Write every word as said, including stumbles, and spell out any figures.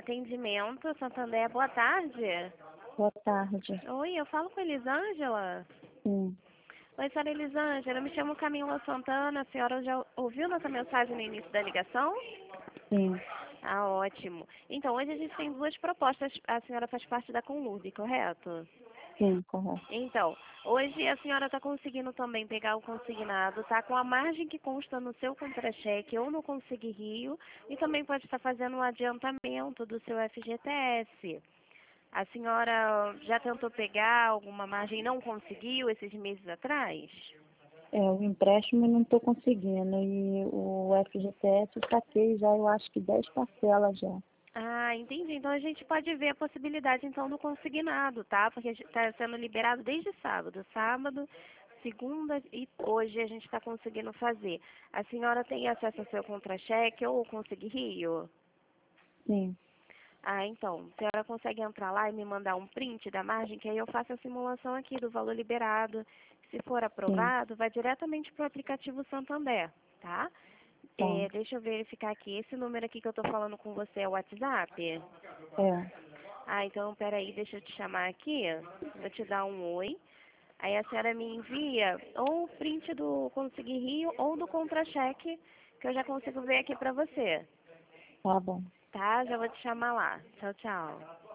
atendimento, Santander, boa tarde. Boa tarde. Oi, eu falo com a Elisângela? Sim, Oi, senhora Elisângela, eu me chamo Camila Santana, a senhora já ouviu nossa mensagem no início da ligação? sim, Ah, ótimo. Então, hoje a gente tem duas propostas, a senhora faz parte da Conlurb, correto? sim, correto. Então, hoje a senhora está conseguindo também pegar o consignado, tá? Com a margem que consta no seu contra-cheque ou no Consigne Rio, e também pode estar fazendo um adiantamento do seu F G T S. A senhora já tentou pegar alguma margem e não conseguiu esses meses atrás? É, o empréstimo eu não estou conseguindo e o F G T S eu saquei já, eu acho que dez parcelas já. Ah, entendi. Então a gente pode ver a possibilidade então do consignado, tá? Porque está sendo liberado desde sábado. Sábado, segunda e hoje a gente está conseguindo fazer. A senhora tem acesso ao seu contra-cheque ou Consigne Rio? Sim, Ah, então, a senhora consegue entrar lá e me mandar um print da margem, que aí eu faço a simulação aqui do valor liberado. Se for sim, aprovado, vai diretamente para o aplicativo Santander, tá? tá. É, deixa eu verificar aqui. Esse número aqui que eu estou falando com você é o WhatsApp? É, Ah, então, peraí, deixa eu te chamar aqui. Vou te dar um oi. Aí a senhora me envia ou o print do Consigne Rio ou do contra-cheque, que eu já consigo ver aqui para você. tá bom. Tá? Já vou te chamar lá. Tchau, tchau.